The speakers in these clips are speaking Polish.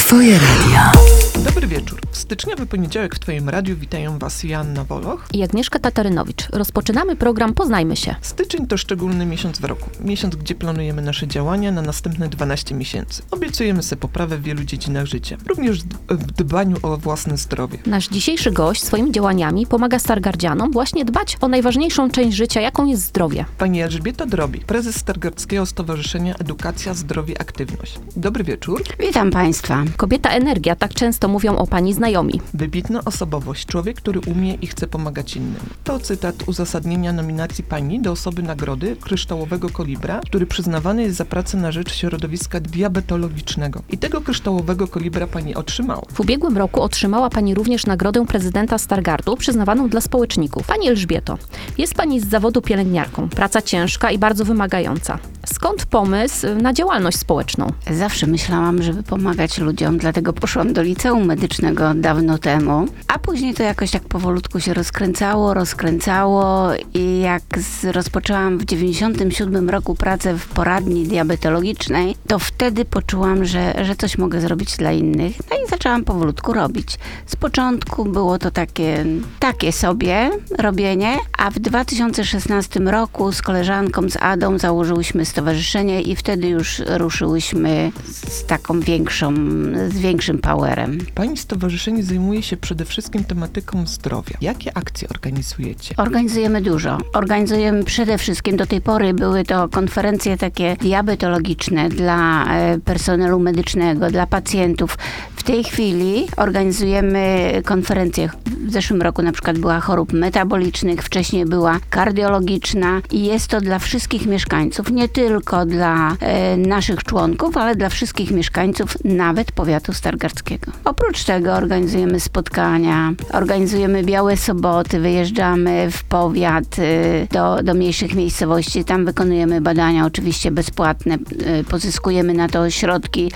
Twoje radio. Dobry wieczór. W styczniowy poniedziałek w Twoim radiu witają Was Joanna Woloch i Agnieszka Tatarynowicz. Rozpoczynamy program Poznajmy się. Styczeń to szczególny miesiąc w roku. Miesiąc, gdzie planujemy nasze działania na następne 12 miesięcy. Obiecujemy sobie poprawę w wielu dziedzinach życia. Również w dbaniu o własne zdrowie. Nasz dzisiejszy gość swoimi działaniami pomaga stargardzianom właśnie dbać o najważniejszą część życia, jaką jest zdrowie. Pani Elżbieta Drobik, prezes Stargardzkiego Stowarzyszenia Edukacja, Zdrowie, Aktywność. Dobry wieczór. Witam Państwa. Kobieta energia, tak często mówią o Pani znajomi. Wybitna osobowość, człowiek, który umie i chce pomagać innym. To cytat uzasadnienia nominacji Pani do osoby nagrody Kryształowego Kolibra, który przyznawany jest za pracę na rzecz środowiska diabetologicznego. I tego Kryształowego Kolibra Pani otrzymała. W ubiegłym roku otrzymała Pani również nagrodę prezydenta Stargardu, przyznawaną dla społeczników. Pani Elżbieto, jest Pani z zawodu pielęgniarką. Praca ciężka i bardzo wymagająca. Skąd pomysł na działalność społeczną? Zawsze myślałam, żeby pomagać ludziom, dlatego poszłam do liceum medycznego dawno temu, a później to jakoś tak powolutku się rozkręcało i jak rozpoczęłam w 97 roku pracę w poradni diabetologicznej, to wtedy poczułam, że coś mogę zrobić dla innych. No i zaczęłam powolutku robić. Z początku było to takie sobie robienie, a w 2016 roku z koleżanką, z Adą założyłyśmy stowarzyszenie i wtedy już ruszyłyśmy z większym powerem. Pani stowarzyszenie zajmuje się przede wszystkim tematyką zdrowia. Jakie akcje organizujecie? Organizujemy dużo. Organizujemy przede wszystkim, do tej pory były to konferencje takie diabetologiczne dla personelu medycznego, dla pacjentów. W tej chwili organizujemy konferencje. W zeszłym roku na przykład była chorób metabolicznych, wcześniej była kardiologiczna i jest to dla wszystkich mieszkańców, nie tylko dla naszych członków, ale dla wszystkich mieszkańców, nawet powiatu stargardzkiego. Oprócz tego organizujemy spotkania, organizujemy białe soboty, wyjeżdżamy w powiat do mniejszych miejscowości, tam wykonujemy badania oczywiście bezpłatne, pozyskujemy na to środki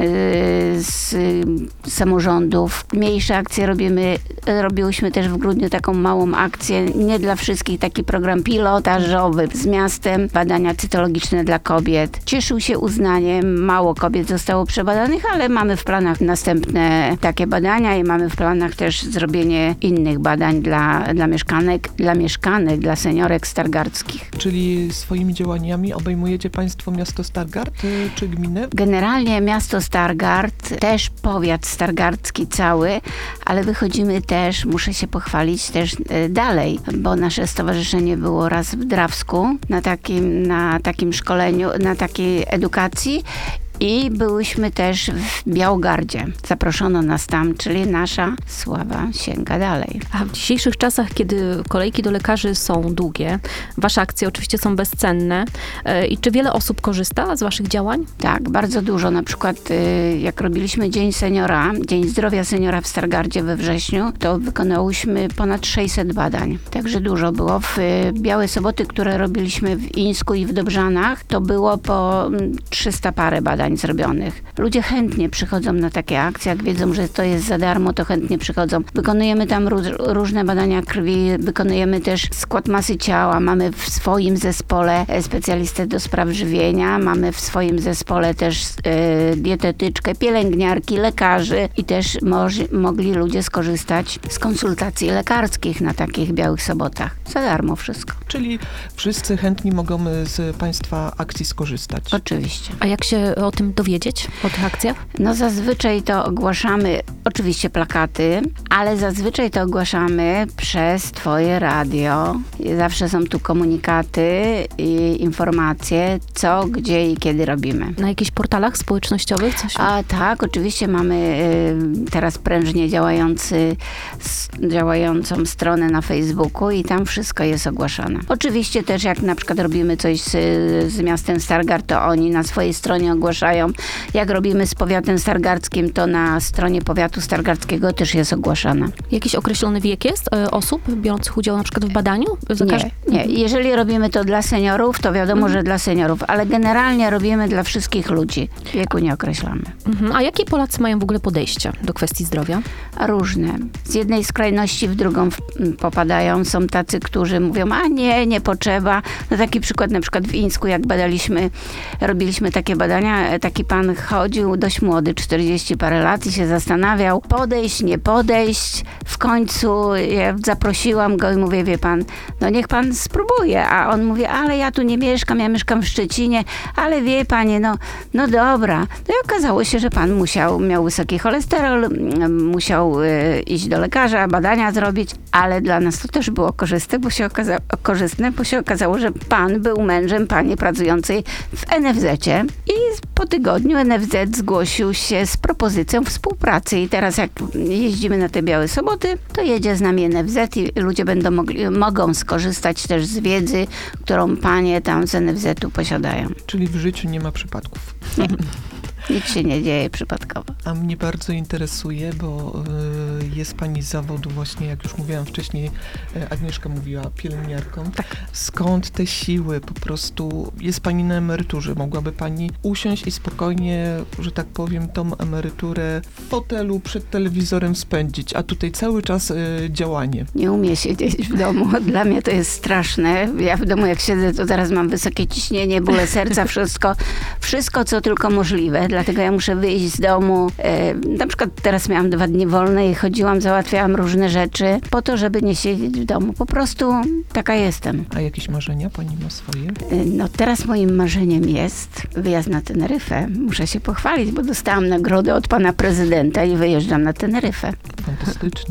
z samorządów. Mniejsze akcje robiłyśmy też w grudniu taką małą akcję, nie dla wszystkich, taki program pilotażowy z miastem, badania cytologiczne dla kobiet. Cieszył się uznaniem, mało kobiet zostało przebadanych, ale mamy w planach następne takie badania i mamy w planach też zrobienie innych badań dla mieszkanek, dla seniorek stargardzkich. Czyli swoimi działaniami obejmujecie Państwo miasto Stargard czy gminę? Generalnie miasto Stargard, też powiat stargardzki cały, ale wychodzimy też, muszę się pochwalić, też dalej, bo nasze stowarzyszenie było raz w Drawsku na takim szkoleniu, na takiej edukacji. I byłyśmy też w Białogardzie. Zaproszono nas tam, czyli nasza sława sięga dalej. A w dzisiejszych czasach, kiedy kolejki do lekarzy są długie, wasze akcje oczywiście są bezcenne. I czy wiele osób korzysta z waszych działań? Tak, bardzo dużo. Na przykład jak robiliśmy Dzień Zdrowia Seniora w Stargardzie we wrześniu, to wykonałyśmy ponad 600 badań. Także dużo było. W Białe Soboty, które robiliśmy w Ińsku i w Dobrzanach, to było po 300 parę badań zrobionych. Ludzie chętnie przychodzą na takie akcje, jak wiedzą, że to jest za darmo, to chętnie przychodzą. Wykonujemy tam różne badania krwi, wykonujemy też skład masy ciała, mamy w swoim zespole specjalistę do spraw żywienia, mamy w swoim zespole też dietetyczkę, pielęgniarki, lekarzy i też mogli ludzie skorzystać z konsultacji lekarskich na takich Białych Sobotach. Za darmo wszystko. Czyli wszyscy chętni mogą z Państwa akcji skorzystać. Oczywiście. A jak się o tym dowiedzieć, o tych akcjach? No zazwyczaj to ogłaszamy, oczywiście plakaty, ale zazwyczaj to ogłaszamy przez Twoje radio. I zawsze są tu komunikaty i informacje, co, gdzie i kiedy robimy. Na jakichś portalach społecznościowych coś? A tak, oczywiście mamy teraz prężnie działającą stronę na Facebooku i tam wszystko jest ogłaszane. Oczywiście też jak na przykład robimy coś z miastem Stargard, to oni na swojej stronie ogłaszają. Jak robimy z powiatem stargardzkim, to na stronie powiatu stargardzkiego też jest ogłaszane. Jakiś określony wiek jest osób biorących udział na przykład w badaniu? Nie. Jeżeli robimy to dla seniorów, to wiadomo, że dla seniorów, ale generalnie robimy dla wszystkich ludzi. Wieku nie określamy. A jakie Polacy mają w ogóle podejście do kwestii zdrowia? Różne. Z jednej skrajności w drugą popadają. Są tacy, którzy mówią, a nie potrzeba. No taki przykład na przykład w Ińsku, jak robiliśmy takie badania taki pan chodził, dość młody, 40 parę lat i się zastanawiał, podejść, nie podejść. W końcu ja zaprosiłam go i mówię, wie pan, no niech pan spróbuje. A on mówi, ale ja tu nie mieszkam, ja mieszkam w Szczecinie, ale wie panie, no dobra. No i okazało się, że pan miał wysoki cholesterol, musiał iść do lekarza, badania zrobić, ale dla nas to też było korzystne, bo się okazało, że pan był mężem pani pracującej w NFZ-cie i po tygodniu NFZ zgłosił się z propozycją współpracy i teraz jak jeździmy na te Białe Soboty, to jedzie z nami NFZ i ludzie mogą skorzystać też z wiedzy, którą panie tam z NFZ-u posiadają. Czyli w życiu nie ma przypadków. Nic się nie dzieje przypadkowo. A mnie bardzo interesuje, bo jest pani z zawodu właśnie, jak już mówiłam wcześniej, Agnieszka mówiła, pielęgniarką. Tak. Skąd te siły? Po prostu jest pani na emeryturze. Mogłaby pani usiąść i spokojnie, że tak powiem, tą emeryturę w fotelu przed telewizorem spędzić, a tutaj cały czas działanie. Nie umiem siedzieć w domu. Dla mnie to jest straszne. Ja w domu jak siedzę, to zaraz mam wysokie ciśnienie, bóle serca, wszystko co tylko możliwe. Dlatego ja muszę wyjść z domu. Na przykład teraz miałam 2 dni wolne i chodziłam, załatwiałam różne rzeczy po to, żeby nie siedzieć w domu. Po prostu taka jestem. A jakieś marzenia pani ma swoje? No teraz moim marzeniem jest wyjazd na Teneryfę. Muszę się pochwalić, bo dostałam nagrodę od pana prezydenta i wyjeżdżam na Teneryfę. Fantastycznie.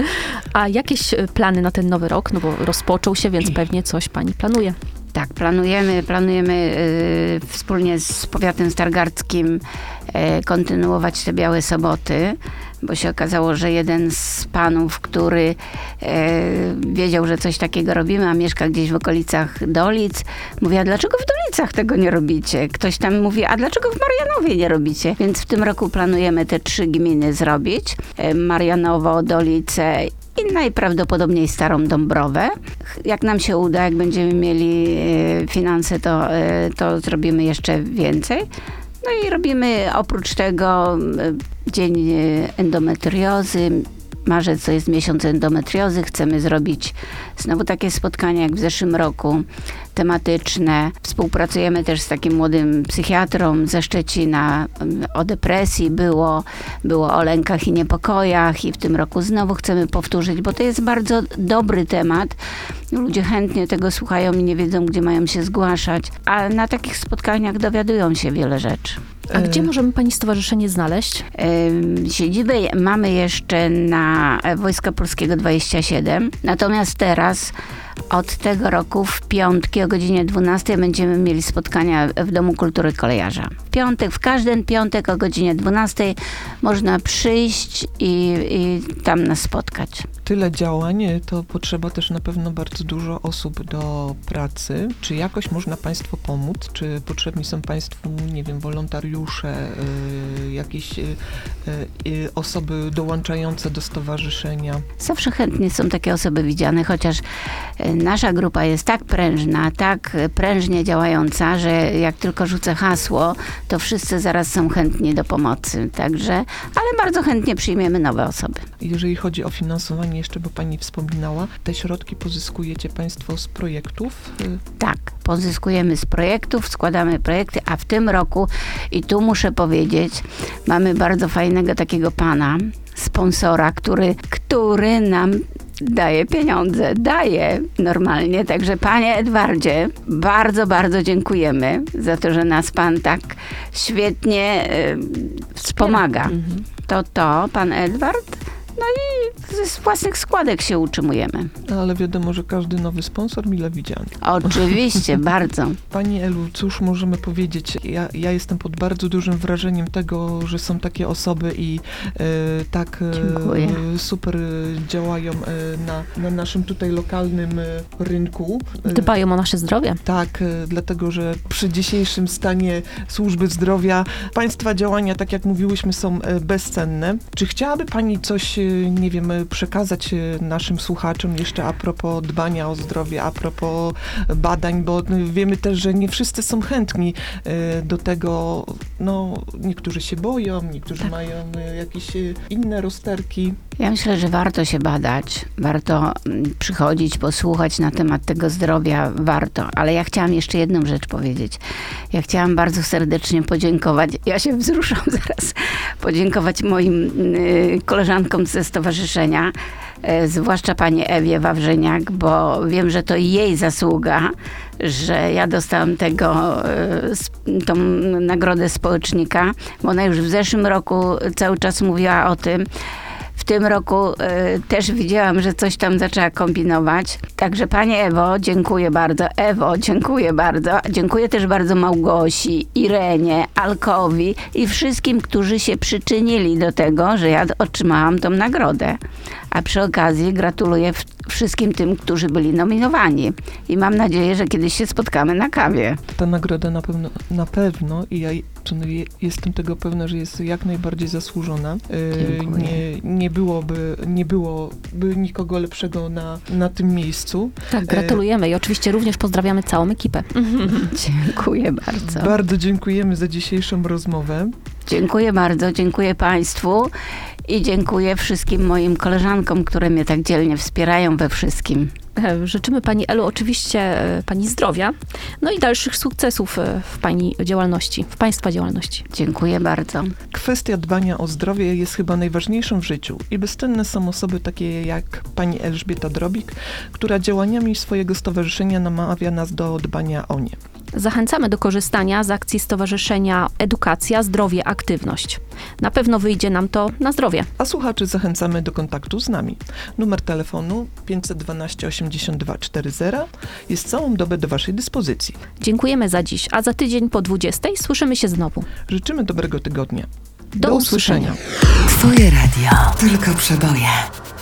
A jakieś plany na ten nowy rok? No bo rozpoczął się, więc pewnie coś pani planuje. Tak, planujemy wspólnie z powiatem stargardzkim kontynuować te Białe Soboty, bo się okazało, że jeden z panów, który wiedział, że coś takiego robimy, a mieszka gdzieś w okolicach Dolic, mówi, a dlaczego w Dolicach tego nie robicie? Ktoś tam mówi, a dlaczego w Marianowie nie robicie? Więc w tym roku planujemy te 3 gminy zrobić. Marianowo, Dolice i najprawdopodobniej Starą Dąbrowę. Jak nam się uda, jak będziemy mieli finanse, to zrobimy jeszcze więcej. No i robimy oprócz tego dzień endometriozy. Marzec to jest miesiąc endometriozy. Chcemy zrobić znowu takie spotkania jak w zeszłym roku, tematyczne. Współpracujemy też z takim młodym psychiatrą ze Szczecina. O depresji było o lękach i niepokojach i w tym roku znowu chcemy powtórzyć, bo to jest bardzo dobry temat. Ludzie chętnie tego słuchają i nie wiedzą, gdzie mają się zgłaszać, a na takich spotkaniach dowiadują się wiele rzeczy. A gdzie możemy pani stowarzyszenie znaleźć? Siedzibę mamy jeszcze na Wojska Polskiego 27, natomiast teraz od tego roku w piątki o godzinie 12 będziemy mieli spotkania w Domu Kultury Kolejarza. W każdy piątek o godzinie 12 można przyjść i tam nas spotkać. Tyle działań, to potrzeba też na pewno bardzo dużo osób do pracy. Czy jakoś można państwu pomóc? Czy potrzebni są państwu, nie wiem, wolontariusze, jakieś osoby dołączające do stowarzyszenia? Zawsze chętnie są takie osoby widziane, chociaż nasza grupa jest tak prężna, tak prężnie działająca, że jak tylko rzucę hasło, to wszyscy zaraz są chętni do pomocy. Także, ale bardzo chętnie przyjmiemy nowe osoby. Jeżeli chodzi o finansowanie jeszcze, bo pani wspominała, te środki pozyskujecie państwo z projektów? Tak, pozyskujemy z projektów, składamy projekty, a w tym roku, i tu muszę powiedzieć, mamy bardzo fajnego takiego pana, sponsora, który nam daje pieniądze, daje normalnie. Także panie Edwardzie, bardzo, bardzo dziękujemy za to, że nas pan tak świetnie wspomaga. To pan Edward. No i ze własnych składek się utrzymujemy. Ale wiadomo, że każdy nowy sponsor mile widziany. Oczywiście, bardzo. Pani Elu, cóż możemy powiedzieć? Ja jestem pod bardzo dużym wrażeniem tego, że są takie osoby i tak super działają na naszym tutaj lokalnym rynku. Dbają o nasze zdrowie. Tak, dlatego, że przy dzisiejszym stanie służby zdrowia państwa działania, tak jak mówiłyśmy, są bezcenne. Czy chciałaby pani coś, nie wiem, przekazać naszym słuchaczom jeszcze a propos dbania o zdrowie, a propos badań, bo wiemy też, że nie wszyscy są chętni do tego, no niektórzy się boją, niektórzy mają jakieś inne rozterki. Ja myślę, że warto się badać, warto przychodzić, posłuchać na temat tego zdrowia, warto. Ale ja chciałam jeszcze jedną rzecz powiedzieć. Ja chciałam bardzo serdecznie podziękować, ja się wzruszam zaraz, podziękować moim koleżankom ze stowarzyszenia, zwłaszcza pani Ewie Wawrzyniak, bo wiem, że to jej zasługa, że ja dostałam tą nagrodę społecznika, bo ona już w zeszłym roku cały czas mówiła o tym. W tym roku też widziałam, że coś tam zaczęła kombinować. Także pani Ewo, dziękuję bardzo. Ewo, dziękuję bardzo. Dziękuję też bardzo Małgosi, Irenie, Alkowi i wszystkim, którzy się przyczynili do tego, że ja otrzymałam tą nagrodę. A przy okazji gratuluję wszystkim tym, którzy byli nominowani. I mam nadzieję, że kiedyś się spotkamy na kawie. Ta nagroda na pewno i ja jestem tego pewna, że jest jak najbardziej zasłużona. Nie byłoby nikogo lepszego na tym miejscu. Tak, gratulujemy i oczywiście również pozdrawiamy całą ekipę. Dziękuję bardzo. Bardzo dziękujemy za dzisiejszą rozmowę. Dziękuję bardzo, dziękuję państwu i dziękuję wszystkim moim koleżankom, które mnie tak dzielnie wspierają we wszystkim. Życzymy pani Elu oczywiście pani zdrowia, no i dalszych sukcesów w pani działalności, w państwa działalności. Dziękuję bardzo. Kwestia dbania o zdrowie jest chyba najważniejszą w życiu i bezcenne są osoby takie jak pani Elżbieta Drobik, która działaniami swojego stowarzyszenia namawia nas do dbania o nie. Zachęcamy do korzystania z akcji Stowarzyszenia Edukacja, Zdrowie, Aktywność. Na pewno wyjdzie nam to na zdrowie. A słuchaczy zachęcamy do kontaktu z nami. Numer telefonu 512 82 40 jest całą dobę do waszej dyspozycji. Dziękujemy za dziś, a za tydzień po 20 słyszymy się znowu. Życzymy dobrego tygodnia. Do usłyszenia. Twoje radio, tylko przeboje.